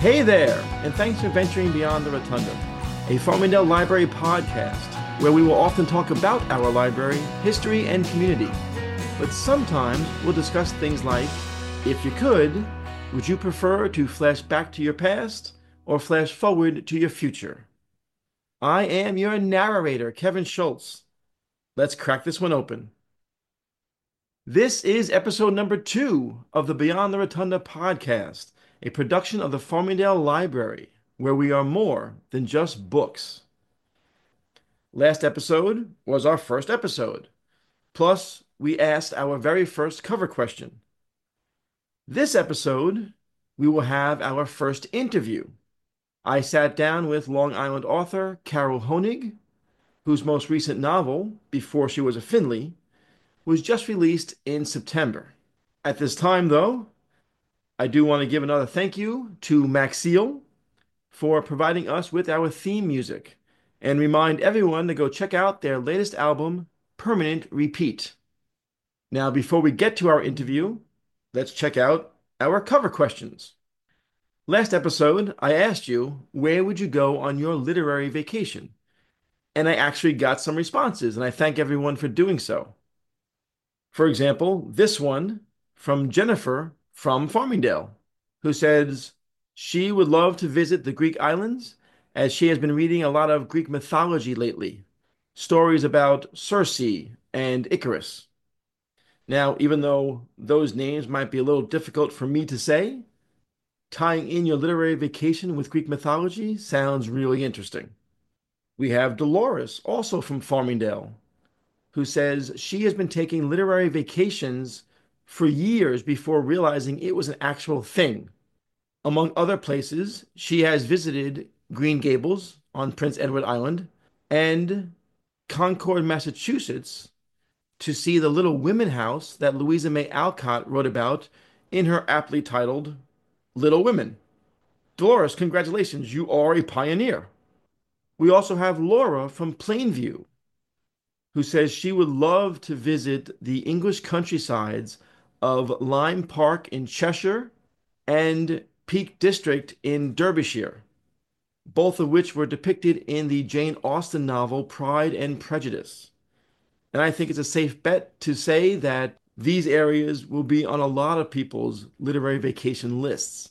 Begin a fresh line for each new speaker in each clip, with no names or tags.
Hey there, and thanks for venturing beyond the Rotunda, a Farmingdale Library podcast where we will often talk about our library, history, and community. But sometimes we'll discuss things like, if you could, would you prefer to flash back to your past or flash forward to your future? I am your narrator, Kevin Schultz. Let's crack this one open. This is episode number 2 of the Beyond the Rotunda podcast, a production of the Farmingdale Library, where we are more than just books. Last episode was our first episode. Plus, we asked our very first cover question. This episode, we will have our first interview. I sat down with Long Island author Carol Hoenig, whose most recent novel, Before She Was a Finley, was just released in September. At this time, though, I do want to give another thank you to Maxiel for providing us with our theme music and remind everyone to go check out their latest album, Permanent Repeat. Now, before we get to our interview, let's check out our cover questions. Last episode, I asked you, where would you go on your literary vacation? And I actually got some responses, and I thank everyone for doing so. For example, this one from Jennifer from Farmingdale, who says she would love to visit the Greek islands as she has been reading a lot of Greek mythology lately, stories about Circe and Icarus. Now, even though those names might be a little difficult for me to say, tying in your literary vacation with Greek mythology sounds really interesting. We have Dolores, also from Farmingdale, who says she has been taking literary vacations for years before realizing it was an actual thing. Among other places, she has visited Green Gables on Prince Edward Island and Concord, Massachusetts, to see the Little Women house that Louisa May Alcott wrote about in her aptly titled Little Women. Dolores, congratulations, you are a pioneer. We also have Laura from Plainview, who says she would love to visit the English countrysides of Lyme Park in Cheshire and Peak District in Derbyshire, both of which were depicted in the Jane Austen novel Pride and Prejudice. And I think it's a safe bet to say that these areas will be on a lot of people's literary vacation lists.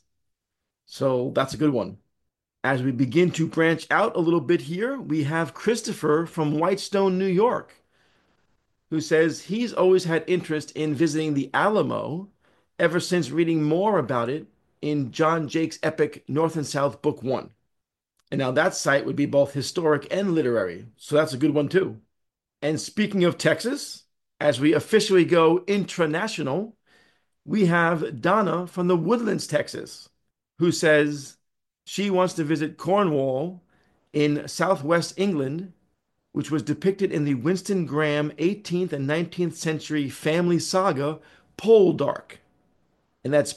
So that's a good one. As we begin to branch out a little bit here, we have Christopher from Whitestone, New York, who says he's always had interest in visiting the Alamo ever since reading more about it in John Jake's epic North and South Book One. And now that site would be both historic and literary, so that's a good one too. And speaking of Texas, as we officially go intranational, we have Donna from the Woodlands, Texas, who says she wants to visit Cornwall in southwest England, which was depicted in the Winston Graham 18th and 19th century family saga Poldark. And that's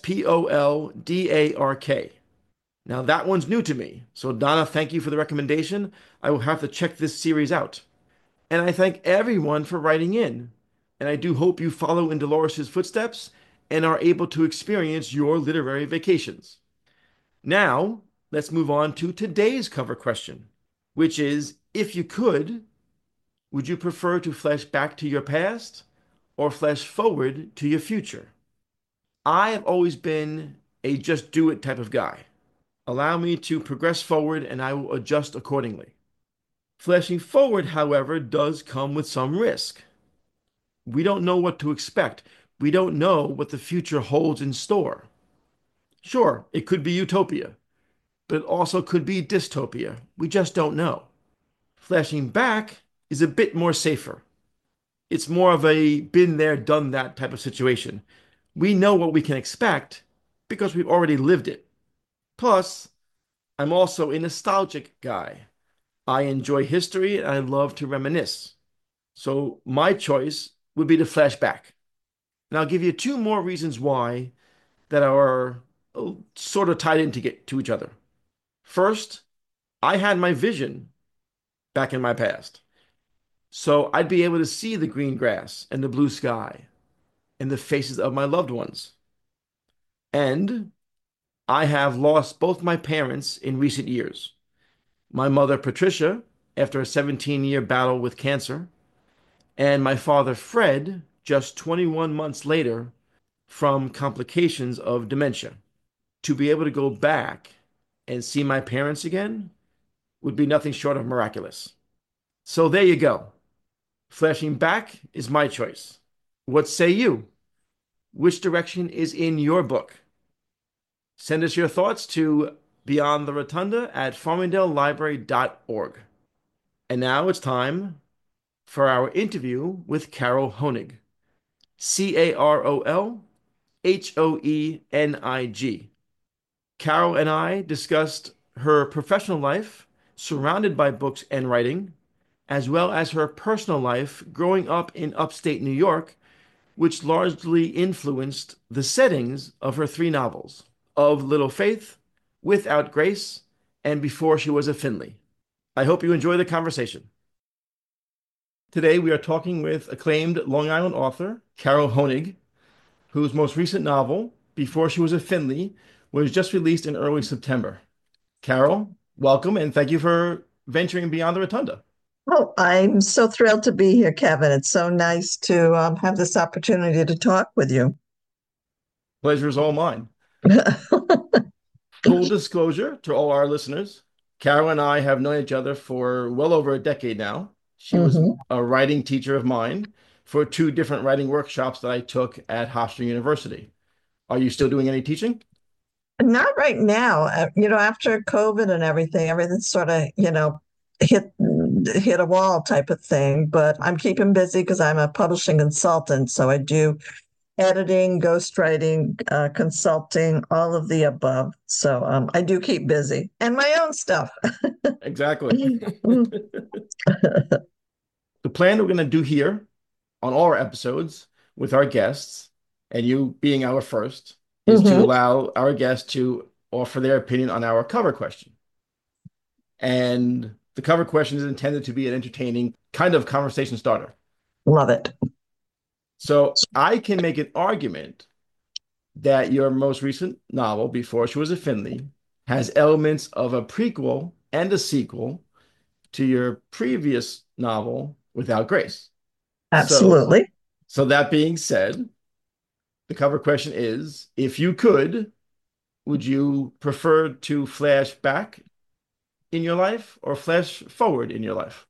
Poldark. Now, that one's new to me. So, Donna, thank you for the recommendation. I will have to check this series out. And I thank everyone for writing in. And I do hope you follow in Dolores's footsteps and are able to experience your literary vacations. Now, let's move on to today's cover question, which is, if you could, would you prefer to flash back to your past or flash forward to your future? I have always been a just do it type of guy. Allow me to progress forward and I will adjust accordingly. Flashing forward, however, does come with some risk. We don't know what to expect. We don't know what the future holds in store. Sure, it could be utopia, but it also could be dystopia. We just don't know. Flashing back is a bit more safer. It's more of a been there, done that type of situation. We know what we can expect because we've already lived it. Plus, I'm also a nostalgic guy. I enjoy history and I love to reminisce. So my choice would be to flash back. And I'll give you two more reasons why that are sort of tied in to each other. First, I had my vision back in my past. So I'd be able to see the green grass and the blue sky and the faces of my loved ones. And I have lost both my parents in recent years. My mother, Patricia, after a 17-year battle with cancer, and my father, Fred, just 21 months later from complications of dementia. To be able to go back and see my parents again would be nothing short of miraculous. So there you go. Flashing back is my choice. What say you? Which direction is in your book? Send us your thoughts to Beyond the Rotunda at farmingdalelibrary.org. And now it's time for our interview with Carol Hoenig. Carolhoenig. Carol and I discussed her professional life surrounded by books and writing, as well as her personal life growing up in upstate New York, which largely influenced the settings of her three novels, Of Little Faith, Without Grace, and Before She Was a Finley. I hope you enjoy the conversation. Today we are talking with acclaimed Long Island author Carol Hoenig, whose most recent novel, Before She Was a Finley, was just released in early September. Carol, welcome, and thank you for venturing beyond the Rotunda.
Oh, I'm so thrilled to be here, Kevin. It's so nice to have this opportunity to talk with you.
Pleasure is all mine. Full disclosure to all our listeners, Carol and I have known each other for well over a decade now. She was a writing teacher of mine for two different writing workshops that I took at Hofstra University. Are you still doing any teaching?
Not right now. After COVID and everything sort of, hit a wall type of thing. But I'm keeping busy because I'm a publishing consultant. So I do editing, ghostwriting, consulting, all of the above. So I do keep busy and my own stuff.
Exactly. The plan we're going to do here on all our episodes with our guests, and you being our first, is to allow our guests to offer their opinion on our cover question. And the cover question is intended to be an entertaining kind of conversation starter.
Love it.
So I can make an argument that your most recent novel, Before She Was a Finley, has elements of a prequel and a sequel to your previous novel, Without Grace.
Absolutely.
So that being said, the cover question is, if you could, would you prefer to flash back in your life or flash forward in your life?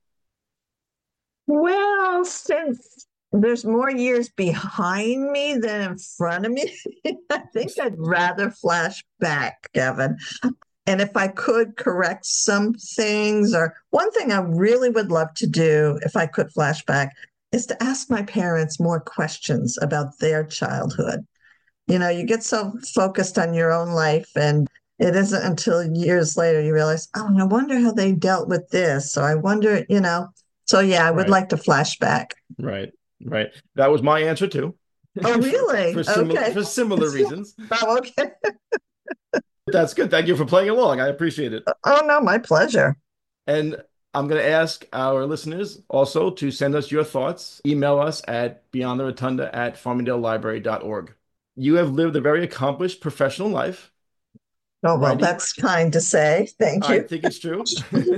Well, since there's more years behind me than in front of me, I think I'd rather flash back, Kevin. And if I could correct some things, or one thing I really would love to do if I could flash back is to ask my parents more questions about their childhood. You get so focused on your own life, and it isn't until years later you realize, oh, I wonder how they dealt with this. So I wonder, So yeah, I would like to flash back.
Right. That was my answer too.
Oh, really?
For similar reasons.
Oh, okay.
That's good. Thank you for playing along. I appreciate it.
Oh, no, my pleasure.
And I'm going to ask our listeners also to send us your thoughts. Email us at beyondtherotunda@farmingdalelibrary.org. You have lived a very accomplished professional life.
Oh, well, that's kind to say. Thank you.
I think it's true.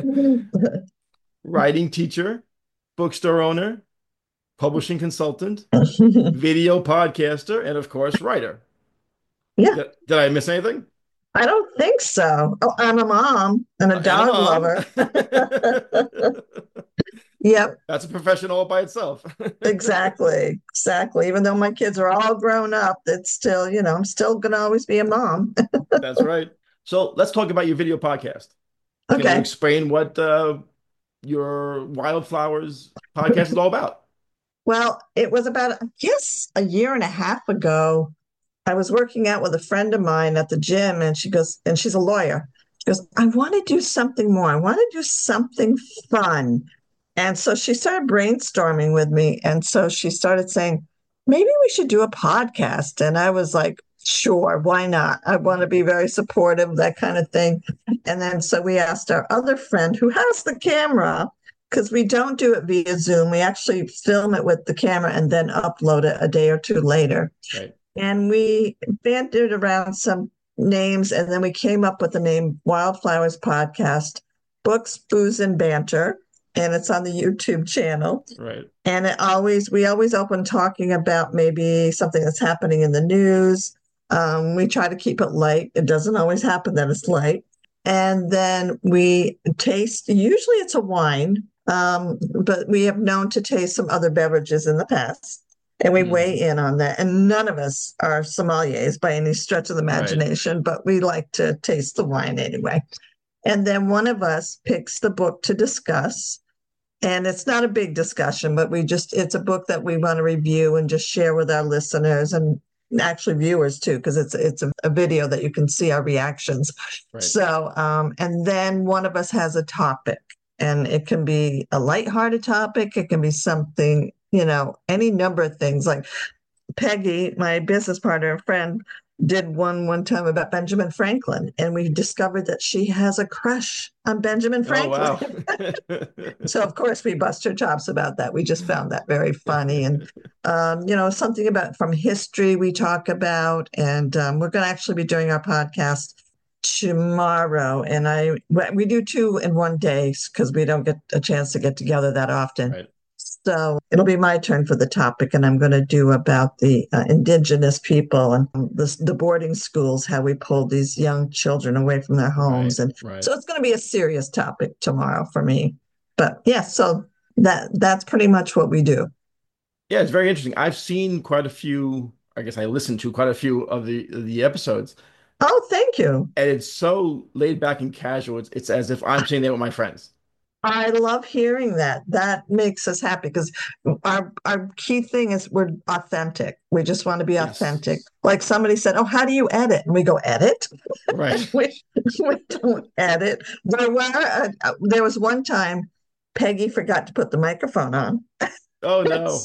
Writing teacher, bookstore owner, publishing consultant, video podcaster, and of course, writer.
Yeah.
Did I miss anything?
I don't think so. Oh, I'm a mom and a dog lover. Yep.
That's a profession all by itself.
Exactly. Even though my kids are all grown up, it's still, I'm still going to always be a mom.
That's right. So let's talk about your video podcast. Can you explain what your Wildflowers podcast is all about?
Well, it was about, I guess, a year and a half ago. I was working out with a friend of mine at the gym, and she goes, and she's a lawyer. She goes, I want to do something more. I want to do something fun. And so she started brainstorming with me. And so she started saying, maybe we should do a podcast. And I was like, sure, why not? I want to be very supportive, that kind of thing. And then so we asked our other friend who has the camera, because we don't do it via Zoom. We actually film it with the camera and then upload it a day or two later.
Right.
And we bantered around some names, and then we came up with the name Wildflowers Podcast, Books, Booze, and Banter, and it's on the YouTube channel.
Right.
And we always open talking about maybe something that's happening in the news. We try to keep it light. It doesn't always happen that it's light. And then we taste, usually it's a wine, but we have known to taste some other beverages in the past. And we weigh in on that. And none of us are sommeliers by any stretch of the imagination, right, but we like to taste the wine anyway. And then one of us picks the book to discuss. And it's not a big discussion, but it's a book that we want to review and just share with our listeners and actually viewers too, because it's a video that you can see our reactions. Right. So, and then one of us has a topic, and it can be a lighthearted topic. It can be something, any number of things. Like Peggy, my business partner and friend, did one time about Benjamin Franklin, and we discovered that she has a crush on Benjamin Franklin. Oh, wow. So of course we bust her chops about that. We just found that very funny. And something about from history we talk about, and we're going to actually be doing our podcast tomorrow, and we do 2 in one day because we don't get a chance to get together that often. Right. So it'll be my turn for the topic, and I'm going to do about the indigenous people and the boarding schools, how we pulled these young children away from their homes. Right, and right. So it's going to be a serious topic tomorrow for me. But yeah, so that's pretty much what we do.
Yeah, it's very interesting. I've seen quite a few, I guess I listened to quite a few of the episodes.
Oh, thank you.
And it's so laid back and casual. It's as if I'm sitting there with my friends.
I love hearing that. That makes us happy because our key thing is we're authentic. We just want to be authentic. Yes. Like somebody said, "Oh, how do you edit?" And we go, "Edit?"
Right.
we don't edit. There was one time Peggy forgot to put the microphone on.
Oh no.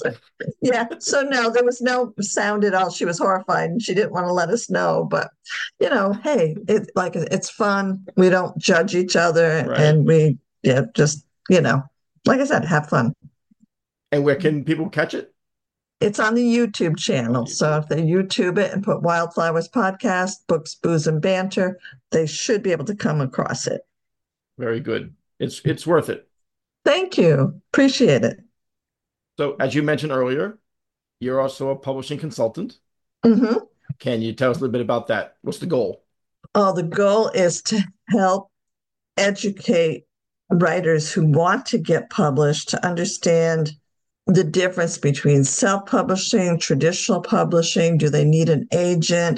So no, there was no sound at all. She was horrified and she didn't want to let us know. But hey, it's fun. We don't judge each other, right, and we just, like I said, have fun.
And where can people catch it?
It's on the YouTube channel. So if they YouTube it and put Wildflowers Podcast, Books, Booze, and Banter, they should be able to come across it.
Very good. It's worth it.
Thank you. Appreciate it.
So as you mentioned earlier, you're also a publishing consultant.
Mm-hmm.
Can you tell us a little bit about that? What's the goal?
Oh, the goal is to help educate writers who want to get published to understand the difference between self-publishing, traditional publishing. Do they need an agent?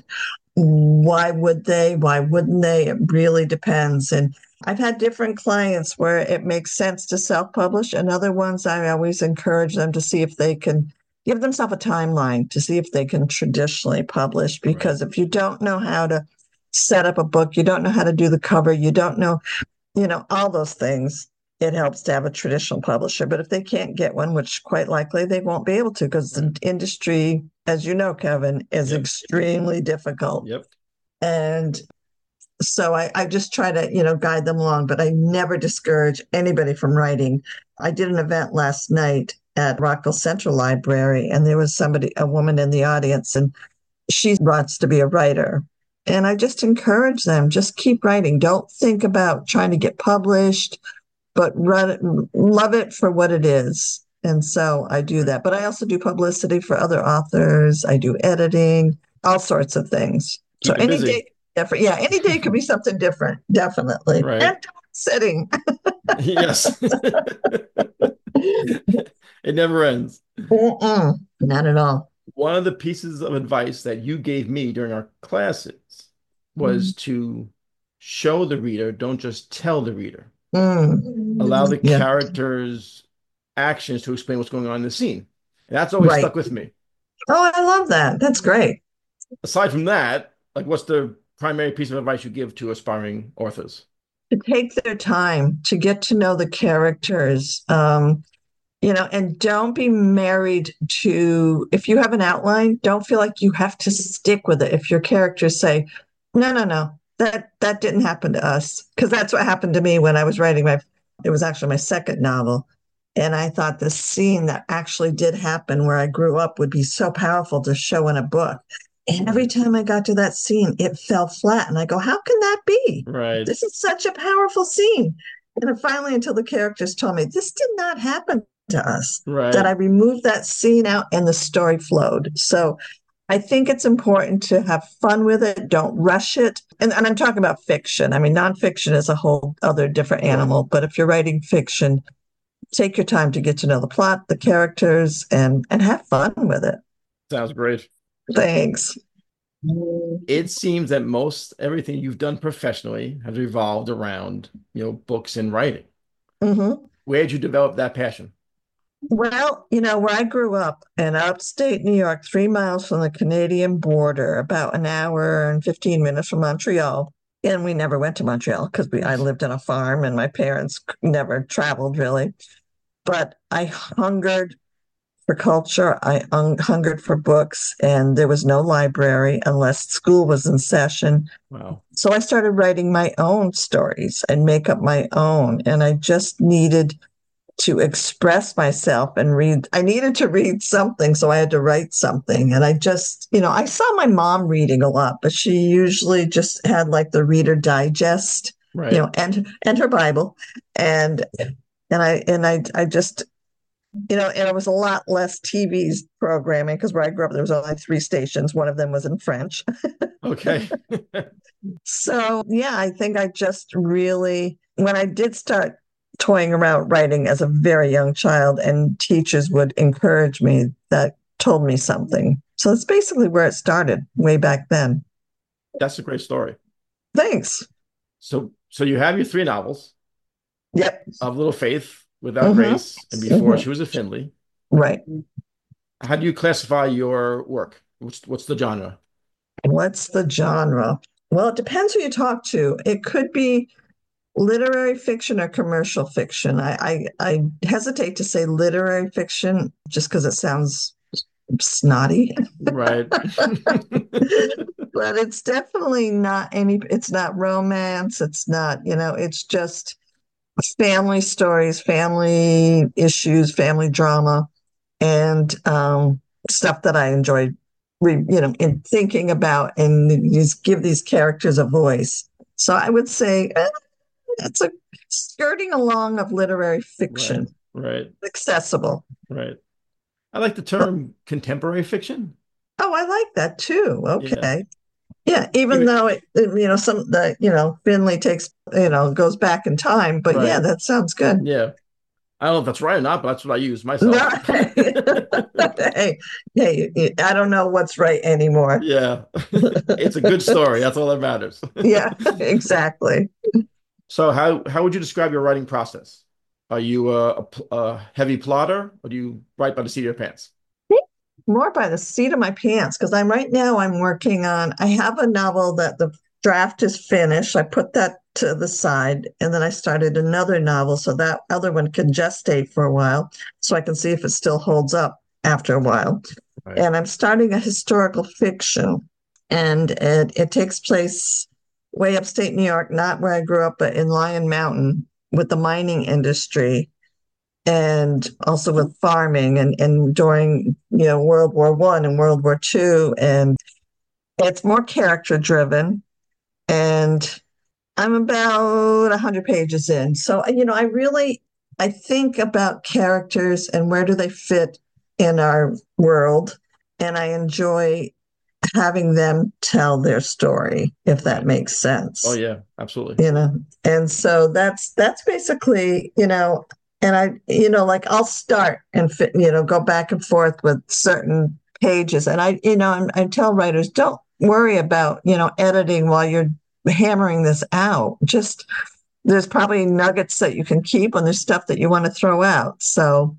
Why would they? Why wouldn't they? It really depends. And I've had different clients where it makes sense to self-publish, and other ones I always encourage them to see if they can give themselves a timeline to see if they can traditionally publish. Because right, if you don't know how to set up a book, you don't know how to do the cover, you don't know, all those things, it helps to have a traditional publisher. But if they can't get one, which quite likely they won't be able to, because the industry, as you know, Kevin, is extremely difficult.
Yep.
And so I just try to, guide them along, but I never discourage anybody from writing. I did an event last night at Rockville Central Library, and there was a woman in the audience, and she wants to be a writer. And I just encourage them, just keep writing. Don't think about trying to get published, but love it for what it is. And so I do that. But I also do publicity for other authors. I do editing, all sorts of things.
Keep so
any day, any day could be something different, definitely.
Right.
And sitting.
Yes. It never ends.
Not at all.
One of the pieces of advice that you gave me during our classes was to show the reader, don't just tell the reader. Allow the characters' actions to explain what's going on in the scene. And that's always stuck with me.
Oh, I love that. That's great.
Aside from that, what's the primary piece of advice you give to aspiring authors?
To take their time to get to know the characters, and don't be married to, if you have an outline, don't feel like you have to stick with it. If your characters say, no, that didn't happen to us. Because that's what happened to me when I was writing it was actually my second novel. And I thought the scene that actually did happen where I grew up would be so powerful to show in a book. And every
Right.
time I got to that scene, it fell flat. And I go, how can that be?
Right.
This is such a powerful scene. And then finally, until the characters told me, this did not happen to us, that
Right.
I removed that scene out and the story flowed. So I think it's important to have fun with it. Don't rush it. And I'm talking about fiction. I mean, nonfiction is a whole other different
Sure.
animal. But if you're writing fiction, take your time to get to know the plot, the characters, and have fun with it.
Sounds great.
Thanks.
It seems that most everything you've done professionally has revolved around, books and writing.
Mm-hmm.
Where did you develop that passion?
Well, where I grew up in upstate New York, 3 miles from the Canadian border, about an hour and 15 minutes from Montreal. And we never went to Montreal because I lived in a farm and my parents never traveled really. But I hungered for culture. I hungered for books, and there was no library unless school was in session.
Wow.
So I started writing my own stories and make up my own. And I just needed to express myself and read. I needed to read something, so I had to write something. And I just, I saw my mom reading a lot, but she usually just had like the Reader Digest,
Right.
and her Bible. And I just, and it was a lot less TV programming because where I grew up, there was only 3 stations. One of them was in French.
Okay.
So, yeah, I think I just really, when I did start toying around writing as a very young child, and teachers would encourage me, that told me something. So it's basically where it started way back then.
That's a great story.
Thanks.
So you have your three novels
Yep.
of Little Faith, Without
Mm-hmm.
Grace, and Before She
Mm-hmm.
Was a Findlay.
Right.
How do you classify your work? What's the genre?
What's the genre? Well, it depends who you talk to. It could be literary fiction or commercial fiction. I hesitate to say literary fiction just because it sounds snotty,
Right.
but it's definitely not it's not romance. It's not, it's just family stories, family issues, family drama, and stuff that I enjoy, in thinking about, and just give these characters a voice. So I would say it's a skirting along of literary
Right.
fiction,
Right.
accessible.
Right. I like the term contemporary fiction.
Oh, I like that too.
Yeah.
Okay. Yeah, even
Even
though some the Finley takes goes back in time, but yeah,
right.
that sounds good.
Yeah. I don't know if that's right or not, but that's what I use myself.
No, hey, hey, I don't know what's right anymore.
Yeah. It's a good story. That's all that matters.
Yeah, exactly.
So how would you describe your writing process? Are you a heavy plotter, or do you write by the seat of your pants?
More by the seat of my pants because I'm working on. I have a novel that the draft is finished. I put that to the side, and then I started another novel, so that other one can gestate for a while, so I can see if it still holds up after a while.
Right.
And I'm starting a historical fiction, and it takes place way upstate New York, not where I grew up, but in Lion Mountain with the mining industry and also with farming and during World War One and World War Two. And it's more character driven. And I'm about 100 pages in. So, I think about characters and where do they fit in our world. And I enjoy having them tell their story, if that
Right.
makes
Oh
sense.
yeah, absolutely.
And so that's basically, and like I'll start and fit, go back and forth with certain pages. And I tell writers, don't worry about, editing while you're hammering this out. Just there's probably nuggets that you can keep and there's stuff that you want to throw out. So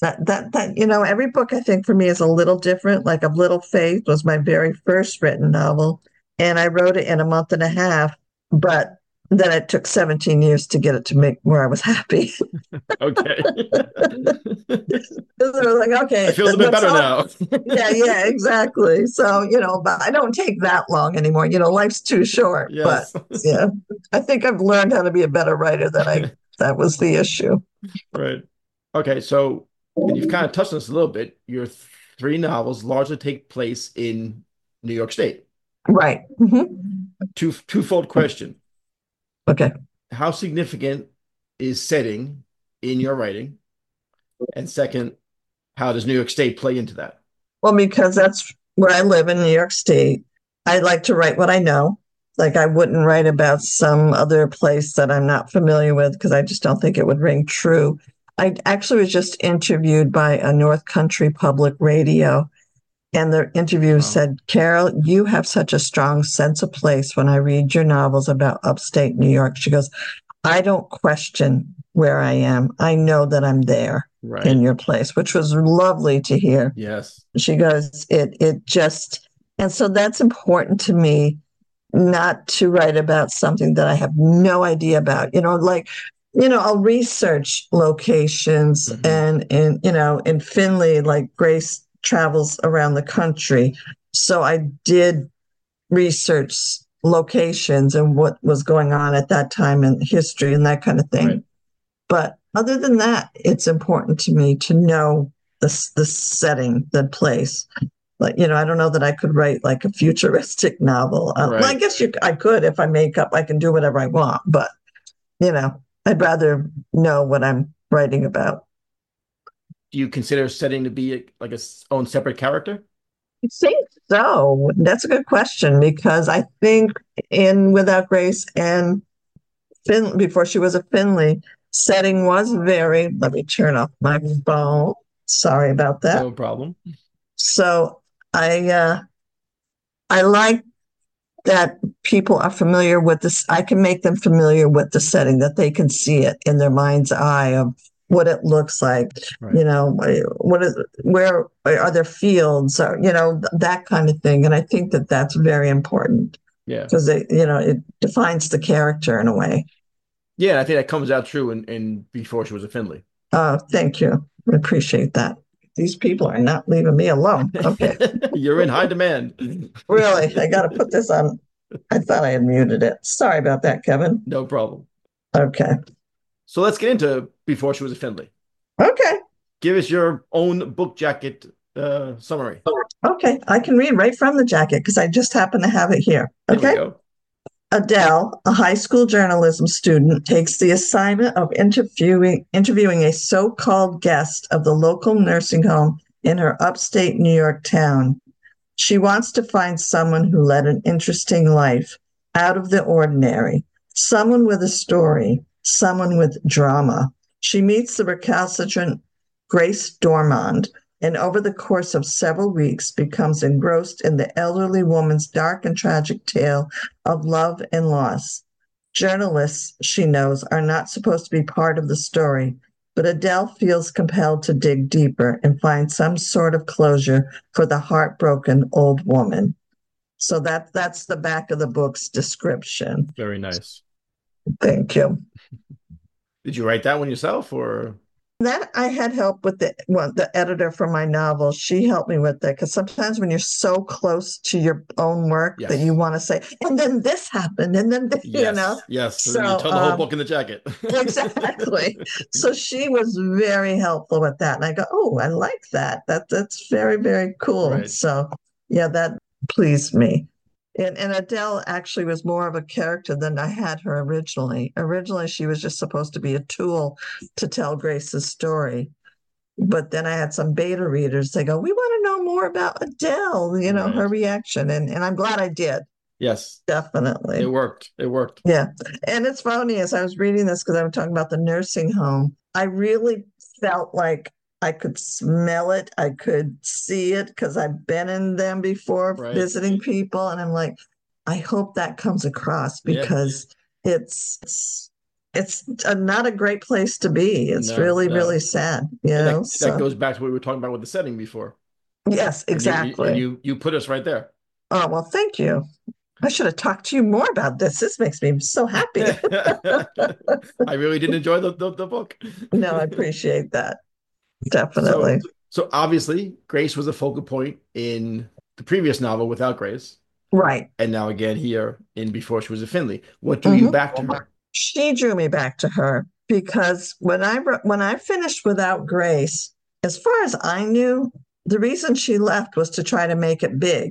every book I think for me is a little different. Like Of Little Faith was my very first written novel, and I wrote it in a month and a half, but then it took 17 years to get it to make where I was happy.
Okay.
So I was like,
I
okay,
feel a bit
that's
better
all.
now.
Yeah, exactly. So, but I don't take that long anymore. Life's too short. But
Yes.
yeah, I think I've learned how to be a better writer that was the issue.
Right. Okay, and you've kind of touched on this a little bit. Your three novels largely take place in New York State.
Right. Mhm.
Twofold question.
Okay.
How significant is setting in your writing? And second, how does New York State play into that?
Well, because that's where I live in New York State. I like to write what I know. Like I wouldn't write about some other place that I'm not familiar with because I just don't think it would ring true. I actually was just interviewed by a North Country Public Radio, and the interviewer
Wow.
said, Carol, you have such a strong sense of place when I read your novels about upstate New York. She goes, I don't question where I am. I know that I'm there in
Right.
your place, which was lovely to hear.
Yes.
She goes, it just, and so that's important to me, not to write about something that I have no idea about. I'll research locations
Hmm.
and in Finley, like Grace travels around the country. So I did research locations and what was going on at that time in history and that kind of
Right.
thing. But other than that, it's important to me to know the setting, the place. Like, I don't know that I could write like a futuristic novel. Well, I
Right.
guess I could if I make up, I can do whatever I want, but I'd rather know what I'm writing about.
Do you consider setting to be like a own separate character?
I think so. That's a good question because I think in Without Grace and before she was a Finley, setting was very, let me turn off my phone. Sorry about that.
No problem.
So I like that people are familiar with this. I can make them familiar with the setting, that they can see it in their mind's eye of what it looks like.
Right.
Where are there fields, or that kind of thing. And I think that that's very important
Yeah.
because it defines the character in a way.
Yeah, I think that comes out true in Before She Was a Finley.
Oh, thank you. I appreciate that. These people are not leaving me alone. Okay.
You're in high demand.
Really, I got to put this on. I thought I had muted it. Sorry about that, Kevin.
No problem.
Okay.
So let's get into Before She Was a Finley.
Okay.
Give us your own book jacket summary.
Okay. I can read right from the jacket because I just happen to have it here.
There we
Okay.
go.
Adele, a high school journalism student, takes the assignment of interviewing a so-called guest of the local nursing home in her upstate New York town. She wants to find someone who led an interesting life, out of the ordinary, someone with a story, someone with drama. She meets the recalcitrant Grace Dormond, and over the course of several weeks becomes engrossed in the elderly woman's dark and tragic tale of love and loss. Journalists, she knows, are not supposed to be part of the story, but Adele feels compelled to dig deeper and find some sort of closure for the heartbroken old woman. So that's the back of the book's description.
Very nice.
Thank you.
Did you write that one yourself or?
That I had help with the editor for my novel. She helped me with that because sometimes when you're so close to your own work that you
Yes.
want to say, and then this happened, and then
Yes. Yes. So then you
So
tell the whole book in the jacket.
exactly. So she was very helpful with that, and I go, oh, I like that. That's very very cool.
Right.
So yeah, that pleased me. And Adele actually was more of a character than I had her originally. Originally, she was just supposed to be a tool to tell Grace's story. But then I had some beta readers. They go, we want to know more about Adele, her
Right.
reaction. And I'm glad I did.
Yes. It
Definitely.
worked. It worked.
Yeah. And it's funny as I was reading this, because I was talking about the nursing home, I really felt like I could smell it. I could see it because I've been in them before
Right.
visiting people. And I'm like, I hope that comes across
Yeah.
because it's not a great place to be. It's
No,
really,
no.
really sad,
And that
So
goes back to what we were talking about with the setting before.
yes,
And
exactly.
you put us right there.
Oh, well, thank you. I should have talked to you more about this. This makes me so happy.
I really did enjoy the book.
No, I appreciate that.
So
Definitely.
so obviously Grace was a focal point in the previous novel Without Grace,
Right.
and now again here in Before She Was a Finley. What drew you
Mhm.
back to her?
She drew me back to her because when I finished Without Grace, as far as I knew, the reason she left was to try to make it big.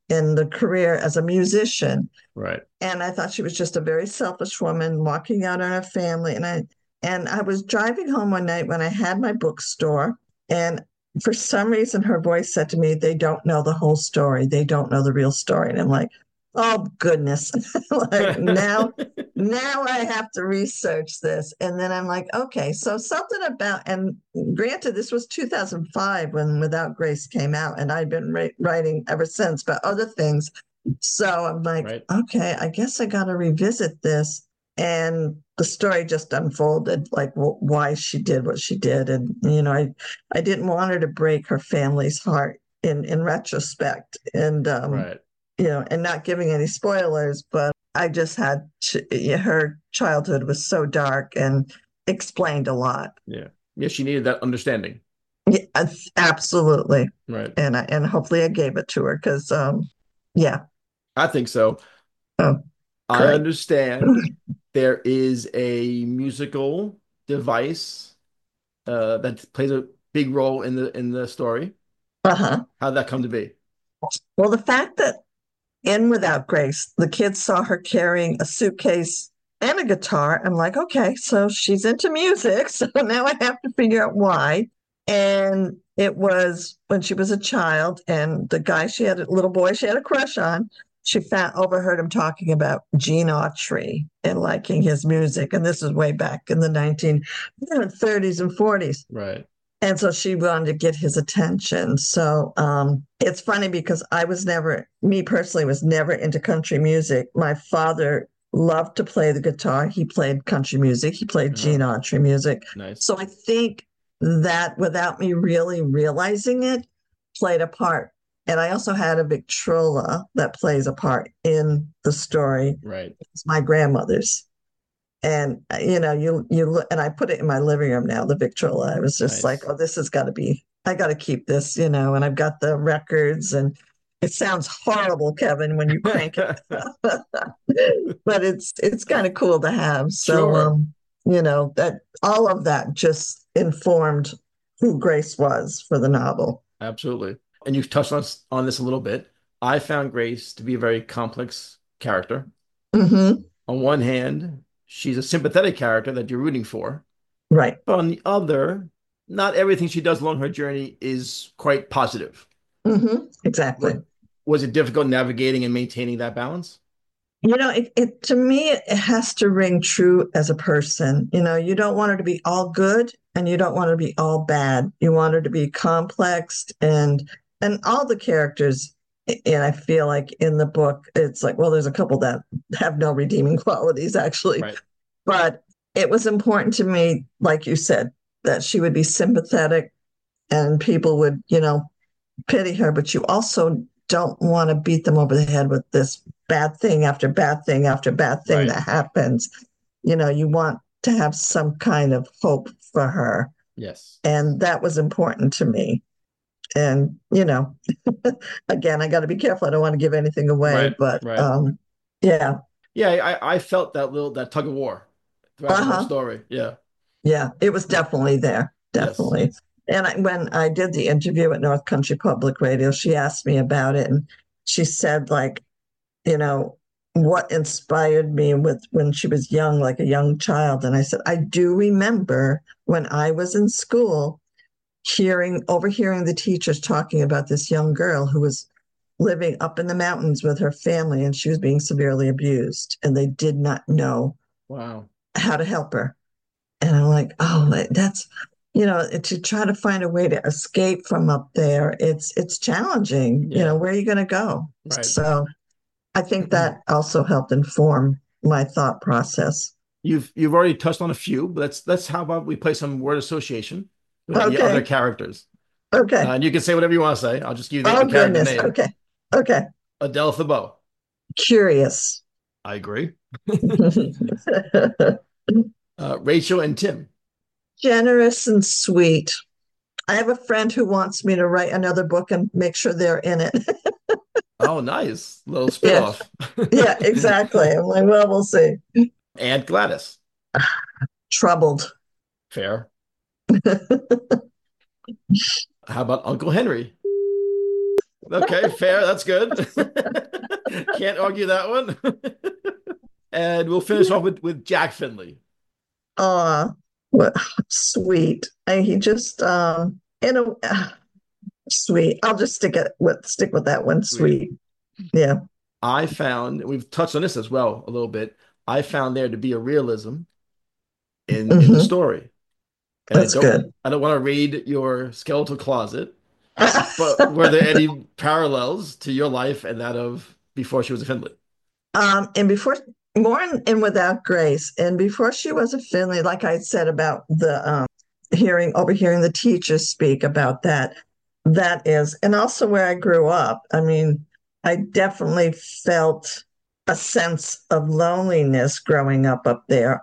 in the career as a musician.
Right.
And I thought she was just a very selfish woman walking out on her family. And I was driving home one night when I had my bookstore, and for some reason her voice said to me, "They don't know the whole story. They don't know the real story." And I'm like, "Oh goodness." Like now I have to research this. And then I'm like, okay, so something about, and granted, this was 2005 when Without Grace came out, and I'd been writing ever since, but other things. So I'm like,
Right.
okay, I guess I got to revisit this. And the story just unfolded, like why she did what she did. And, I didn't want her to break her family's heart in retrospect. And,
Right.
and not giving any spoilers, but I just her childhood was so dark and explained a lot.
Yeah. Yeah. She needed that understanding.
Yeah, absolutely.
Right.
And hopefully I gave it to her because, yeah.
I think so.
Oh,
I
great.
understand there is a musical device that plays a big role in the story.
Uh-huh.
How'd that come to be?
Well, the fact that in Without Grace, the kids saw her carrying a suitcase and a guitar. I'm like, okay, so she's into music. So now I have to figure out why. And it was when she was a child, and the guy she had, a little boy she had a crush on, she overheard him talking about Gene Autry and liking his music. And this is way back in the 1930s and 40s.
Right.
And so she wanted to get his attention. So it's funny because me personally, was never into country music. My father loved to play the guitar. He played country music. He played
Uh-huh.
Gene Autry music.
Nice.
So I think that without me really realizing it, played a part. And I also had a Victrola that plays a part in the story.
Right.
It's my grandmother's. And you look, and I put it in my living room now, the Victrola. I was just like,
Nice.
oh, this has got to be, I got to keep this, and I've got the records, and it sounds horrible, Kevin, when you crank it, but it's kind of cool to have. So
Sure.
that all of that just informed who Grace was for the novel.
Absolutely. And you've touched on this a little bit. I found Grace to be a very complex character.
Hmm.
On one hand, she's a sympathetic character that you're rooting for.
Right.
But on the other, not everything she does along her journey is quite positive.
Hmm. Exactly.
What was it difficult navigating and maintaining that balance?
It to me, it has to ring true as a person. You don't want her to be all good and you don't want her to be all bad. You want her to be complex and all the characters. And I feel like in the book, it's like, well, there's a couple that have no redeeming qualities actually,
Right.
but it was important to me, like you said, that she would be sympathetic and people would, pity her, but you also don't want to beat them over the head with this bad thing after bad thing after bad thing
Right.
that happens. You want to have some kind of hope for her.
Yes.
And that was important to me. And, again, I got to be careful. I don't want to give anything away,
Right.
but
Right.
yeah.
Yeah, I felt that tug of war throughout the whole
Uh-huh.
story. Yeah.
Yeah, it was definitely there.
Yes.
Definitely. And when I did the interview at North Country Public Radio, she asked me about it, and she said, like, you know, what inspired me with when she was young, like a young child. And I said, I do remember when I was in school overhearing the teachers talking about this young girl who was living up in the mountains with her family and she was being severely abused and they did not know
Wow.
how to help her. And I'm like, oh, that's, to try to find a way to escape from up there, it's challenging.
Yeah.
Where are you going to go?
Right.
So I think that also helped inform my thought process.
You've already touched on a few, but let's how about we play some word association with the other
Okay.
characters.
Okay.
And you can say whatever you want to say. I'll just give you the
Oh,
character
goodness.
name.
Okay. Okay.
Adele Thebault.
Curious.
I agree. Rachel and Tim.
Generous and sweet. I have a friend who wants me to write another book and make sure they're in it.
Oh, nice. Little
Yeah.
spinoff.
Yeah, exactly. I'm like, well, we'll see.
And Gladys.
Troubled.
Fair. How about Uncle Henry? Okay, fair. That's good. Can't argue that one. And we'll finish off with Jack Finley.
Oh, what sweet. He just in a sweet. I'll just stick with that one.
Sweet.
Sweet. Yeah.
I found, we've touched on this as well a little bit. I found there to be a realism in the
Hmm.
story. And
That's good.
I don't want to raid your skeletal closet, but were there any parallels to your life and that of before she was a Finley?
And before more in Without Grace, and before she was a Finley, like I said about the overhearing the teachers speak about that, that is, and also where I grew up. I mean, I definitely felt a sense of loneliness growing up there.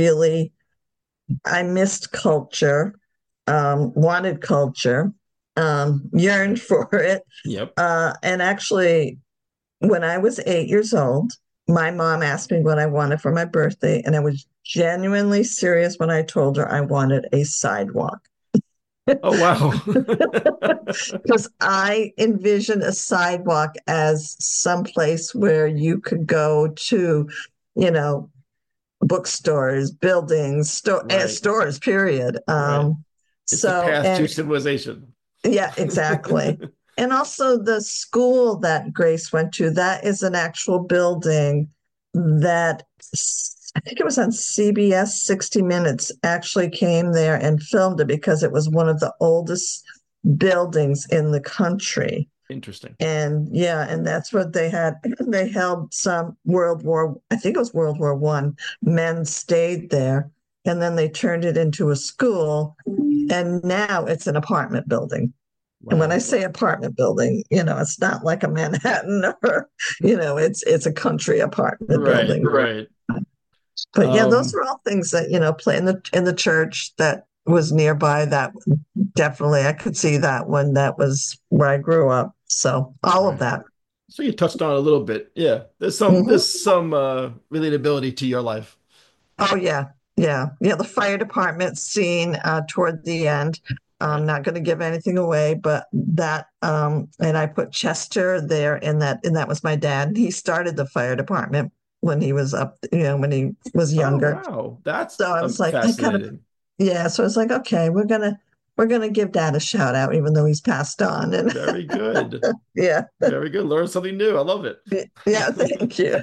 I missed culture, wanted culture, yearned for it.
Yep.
And actually, when I was 8 years old, my mom asked me what I wanted for my birthday, and I was genuinely serious when I told her I wanted a sidewalk.
Oh, wow.
Because I envisioned a sidewalk as some place where you could go to, you know, bookstores, buildings,
Right,
stores, period.
right. It's the
So,
path to
and
civilization.
yeah, exactly. And also the school that Grace went to, that is an actual building that I think it was on CBS 60 Minutes actually came there and filmed it because it was one of the oldest buildings in the country.
Interesting.
And yeah, and that's what they had. They held some I think it was World War I. Men stayed there, and then they turned it into a school, and now it's an apartment building. And when I
Wow.
say apartment building, it's not like a Manhattan or, it's a country apartment
Right,
building.
right.
But yeah, those
Um,
were all things that, play in the church that was nearby. That definitely I could see that when that was where I grew up. So all of
right.
that.
So you touched on it a little bit. Yeah.
Hmm.
There's some relatability to your life.
Oh yeah, yeah. The fire department scene toward the end.
Right.
I'm not going to give anything away, but that and I put Chester there in that, and that was my dad. He started the fire department when he was up, when he was
Oh,
younger.
wow. That's
So I was like, I kind of,
fascinating.
yeah. So I was like, okay, we're gonna give Dad a shout out, even though he's passed on. And
Very good.
yeah,
Very good. Learn something new. I love it.
yeah. Thank you.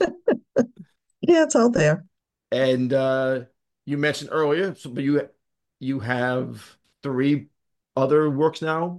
Yeah, it's all there.
And you mentioned earlier, but you have three other works now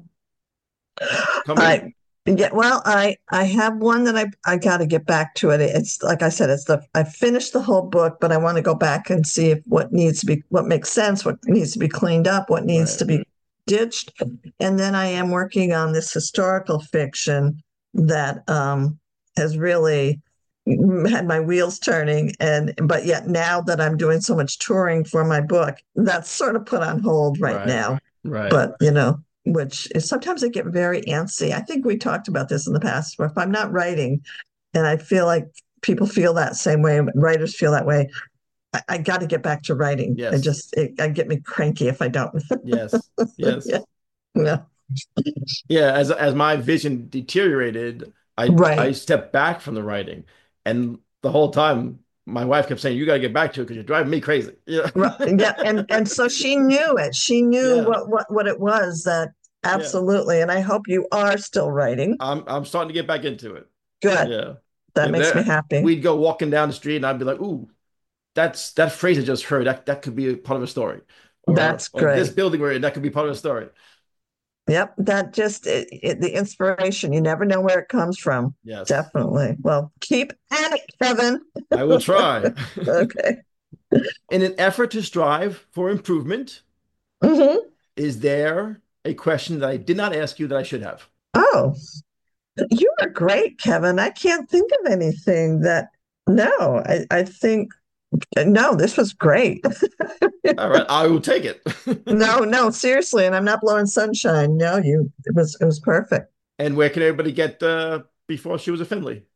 coming.
I yeah, well, I have one that I got to get back to it. It's like I said, I finished the whole book, but I want to go back and see if what makes sense, what needs to be cleaned up, what needs to
Right.
be ditched. And then I am working on this historical fiction that has really had my wheels turning, but yet now that I'm doing so much touring for my book, that's sort of put on hold right
Right.
now.
Right.
But which is sometimes I get very antsy. I think we talked about this in the past, where if I'm not writing, and I feel like people feel that same way, writers feel that way, I got to get back to writing.
Yes.
I get me cranky if I don't.
Yes. Yes.
Yeah, yeah,
Yeah. As my vision deteriorated, I
right,
stepped back from the writing, and the whole time my wife kept saying, "You got to get back to it because you're driving me crazy." Yeah.
right, yeah, and so she knew it. She knew
Yeah.
what it was that
Yeah.
absolutely. And I hope you are still writing.
I'm starting to get back into it.
Good.
Yeah.
That
Yeah.
makes me
There,
happy.
we'd go walking down the street, and I'd be like, "Ooh, that phrase I just heard. That could be a part of a story,
That's
or this
great.
building we're in. That could be part of a story."
Yep, that just the inspiration. You never know where it comes from.
Yes.
Definitely. Well, keep at it, Kevin.
I will try.
Okay.
In an effort to strive for improvement,
Hmm.
is there a question that I did not ask you that I should have?
Oh, you are great, Kevin. I can't think of anything that. No, I think no. This was great.
All right, I will take it.
No, no, seriously, and I'm not blowing sunshine. No, it was perfect.
And where can everybody get Before She Was a Finley?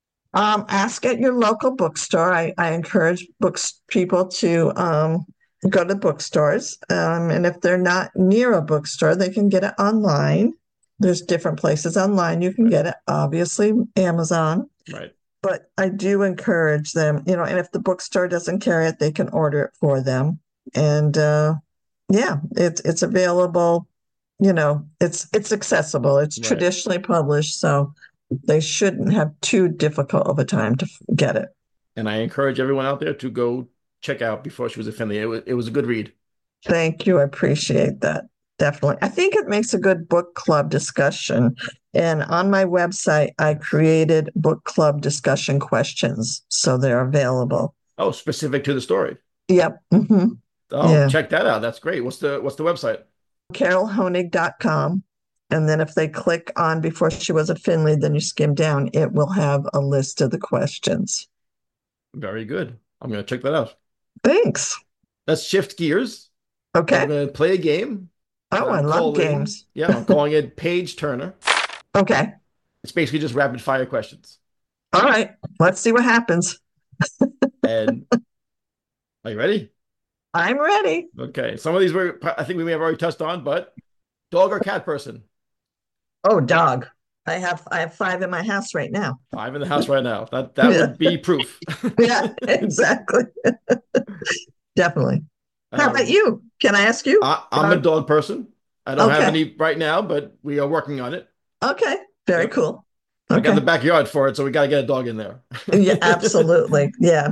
Ask at your local bookstore. I encourage books people to go to bookstores, and if they're not near a bookstore, they can get it online. There's different places online you can
Right.
get it. Obviously, Amazon.
Right.
But I do encourage them, and if the bookstore doesn't carry it, they can order it for them. And yeah, it's available, it's accessible. It's
Right.
traditionally published, so they shouldn't have too difficult of a time to get it.
And I encourage everyone out there to go check out Before She Was a Finley. It was a good read.
Thank you. I appreciate that. Definitely. I think it makes a good book club discussion. And on my website, I created book club discussion questions, so they're available.
Oh, specific to the story.
Yep.
Oh,
Yeah.
check that out. That's great. What's the website?
CarolHonig.com. And then if they click on Before She Was a Finley, then you skim down, it will have a list of the questions.
Very good. I'm going to check that out.
Thanks.
Let's shift gears. And we're
Okay.
going to play a game that
Oh, I love games.
I'm calling it Page Turner.
Okay.
It's basically just rapid fire questions.
All right. Let's see what happens.
And are you ready?
I'm ready.
Okay. Some of these I think we may have already touched on, but dog or cat person?
Oh, dog. I have five in my house right now.
Five in the house right now. That
Yeah.
would be proof.
Yeah, exactly. Definitely. How about
Um,
you? Can I ask you?
I'm a dog person. I don't have
Okay.
any right now, but we are working on it.
Okay. Very
Yep.
cool.
I got
Okay.
the backyard for it, so we got to get a dog in there.
Yeah, absolutely. Yeah.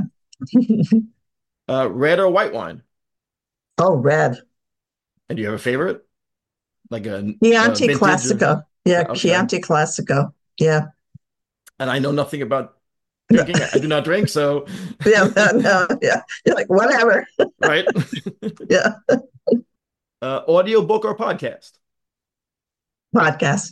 Red or white wine?
Oh, red.
And do you have a favorite? Like a
Chianti
vintage or
Classico. Yeah,
okay.
Chianti Classico. Yeah.
And I know nothing about drinking. I do not drink, so
Yeah. No, yeah. You're like, whatever.
right.
Yeah.
Audio book or podcast?
Podcast.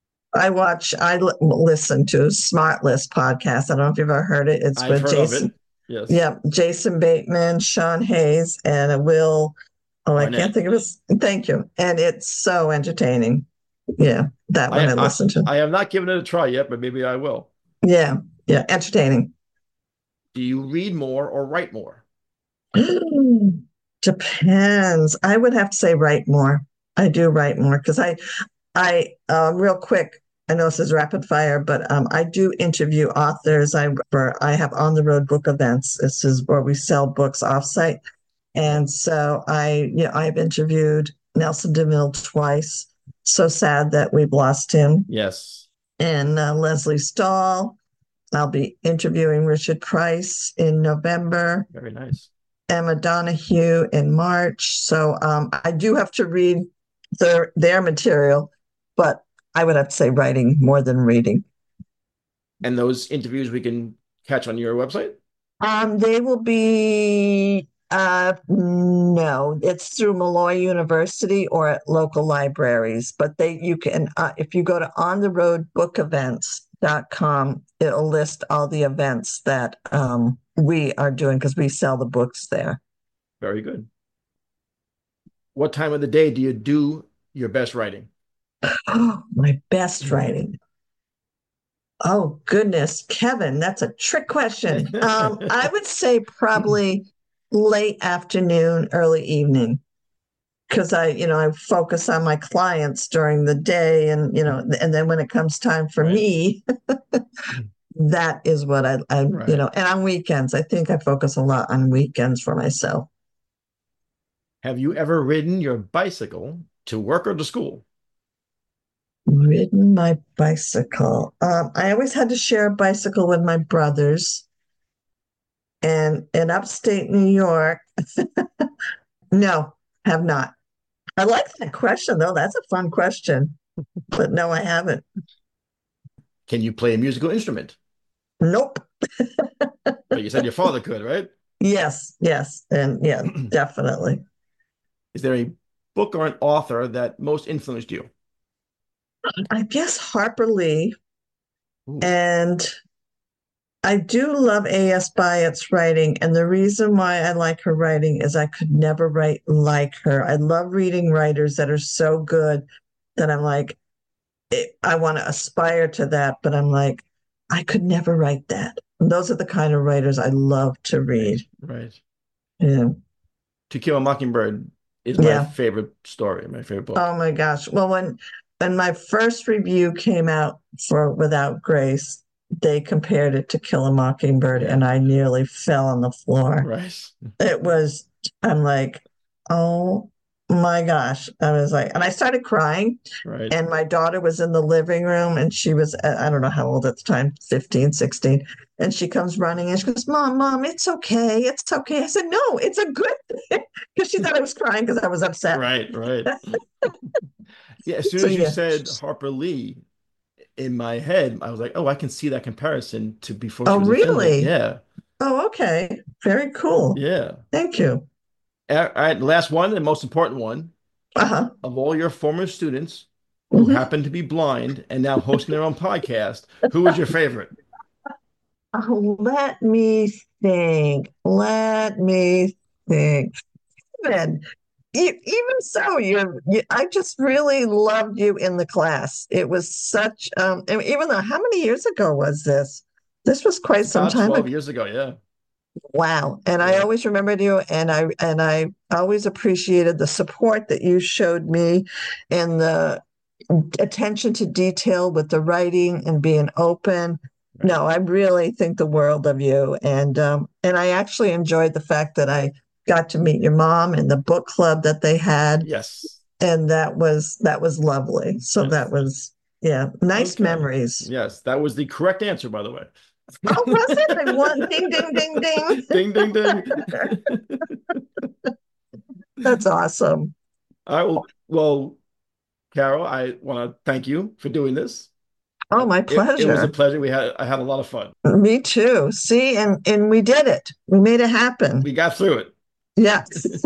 Listen to Smart List podcast. I don't know if you've ever heard it. It's
I've
with
heard of
Jason.
it. Yes.
Yeah, Jason Bateman, Sean Hayes, and Will. Oh, I can't
Barnett.
think of his. Thank you. And it's so entertaining. Yeah, that one
I,
I
I
listened to.
I have not given it a try yet, but maybe I will.
Yeah, yeah, entertaining.
Do you read more or write more?
Depends. I would have to say write more. I do write more because real quick. I know this is rapid fire, but I do interview authors. I have on the road book events. This is where we sell books offsite.
Right.
And so I've interviewed Nelson DeMille twice. So sad that we've lost him.
Yes.
And Leslie Stahl. I'll be interviewing Richard Price in November,
Very nice.
Emma Donahue in March. So I do have to read their material, but I would have to say writing more than reading.
And those interviews we can catch on your website?
They will be no, it's through Malloy University or at local libraries, but you can if you go to ontheroadbookevents.com, it'll list all the events that we are doing because we sell the books there.
Very good. What time of the day do you do your best writing?
Oh, my best writing. Oh goodness, Kevin, that's a trick question. I would say probably late afternoon, early evening, because I focus on my clients during the day, and then when it comes time for
Right.
me, that is what I
Right.
and on weekends, I think I focus a lot on weekends for myself.
Have you ever ridden your bicycle to work or to school?
Ridden my bicycle. I always had to share a bicycle with my brothers. And in upstate New York, no, have not. I like that question, though. That's a fun question. But no, I haven't.
Can you play a musical instrument?
Nope.
But you said your father could, right?
Yes, yes. And yeah, definitely.
Is there a book or an author that most influenced you?
I guess Harper Lee.
Ooh,
And I do love A.S. Byatt's writing. And the reason why I like her writing is I could never write like her. I love reading writers that are so good that I'm like, I want to aspire to that, but I'm like, I could never write that. And those are the kind of writers I love to read.
right.
Yeah.
To Kill a Mockingbird is my
Yeah.
favorite story, my favorite book.
Oh my gosh. Well, And my first review came out for Without Grace. They compared it to Kill a Mockingbird,
Yeah.
and I nearly fell on the floor.
Right.
It was, I'm like, oh my gosh. I was like, and I started crying.
Right.
And my daughter was in the living room and she was, I don't know how old at the time, 15, 16. And she comes running and she goes, Mom, it's okay. It's okay. I said, no, it's a good thing. Because she thought I was crying because I was upset.
Right. Right. Yeah. As soon
So,
as you
yeah.
said Harper Lee, in my head, I was like, oh, I can see that comparison to before she
Oh,
was a Finley.
really?
Yeah.
Oh, okay. Very cool.
Yeah.
Thank you.
All right. Last one, and most important one.
Uh-huh.
Of all your former students who
Mhm.
happen to be blind and now hosting their own podcast, who was your favorite?
Oh, let me think. Let me think. Even, even so, I just really loved you in the class. It was such, and even though, how many years ago was this? This was
It's
quite some
about
time
12
ago.
years ago. Yeah.
Wow. And I
Yeah.
always remembered you, and I always appreciated the support that you showed me and the attention to detail with the writing and being open.
Right.
No, I really think the world of you, and I actually enjoyed the fact that I got to meet your mom and the book club that they had,
Yes.
and that was lovely. So that
Yes.
was, yeah, nice
Okay.
memories.
Yes. That was the correct answer, by the way.
Oh, was it? I won. Ding, ding, ding, ding.
Ding, ding, ding.
That's awesome.
I will. Well, Carol, I want to thank you for doing this.
Oh, my
It was a
pleasure.
pleasure. I had a lot of fun.
Me too. See, and we did it. We made it happen.
We got through it.
Yes.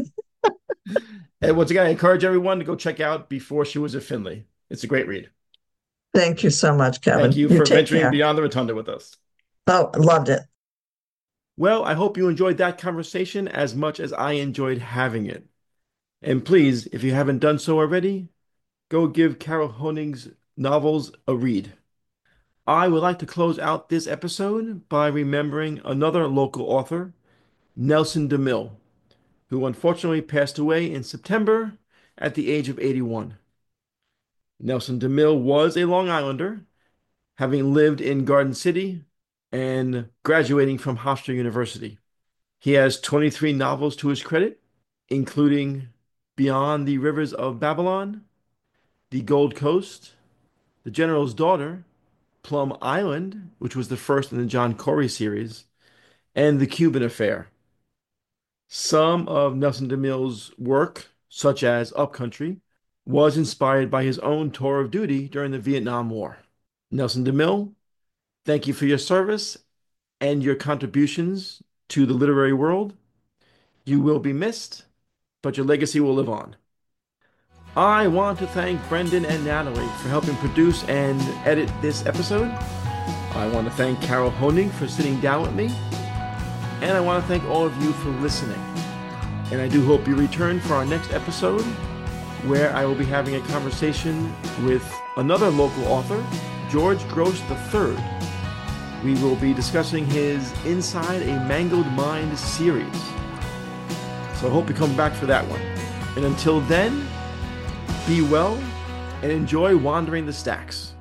And once again, I encourage everyone to go check out Before She Was a Finley. It's a great read.
Thank you so much,
Thank
Kevin.
you
You
for
take
venturing
care.
beyond the rotunda with us.
Oh, loved it.
Well, I hope you enjoyed that conversation as much as I enjoyed having it. And please, if you haven't done so already, go give Carol Honig's novels a read. I would like to close out this episode by remembering another local author, Nelson DeMille, who unfortunately passed away in September at the age of 81. Nelson DeMille was a Long Islander, having lived in Garden City and graduating from Hofstra University. He has 23 novels to his credit, including Beyond the Rivers of Babylon, The Gold Coast, The General's Daughter, Plum Island, which was the first in the John Corey series, and The Cuban Affair. Some of Nelson DeMille's work, such as Upcountry, was inspired by his own tour of duty during the Vietnam War. Nelson DeMille, thank you for your service and your contributions to the literary world. You will be missed, but your legacy will live on. I want to thank Brendan and Natalie for helping produce and edit this episode. I want to thank Carol Honig for sitting down with me. And I want to thank all of you for listening. And I do hope you return for our next episode, where I will be having a conversation with another local author, George Gross III. We will be discussing his Inside a Mangled Mind series. So I hope you come back for that one. And until then, be well and enjoy wandering the stacks.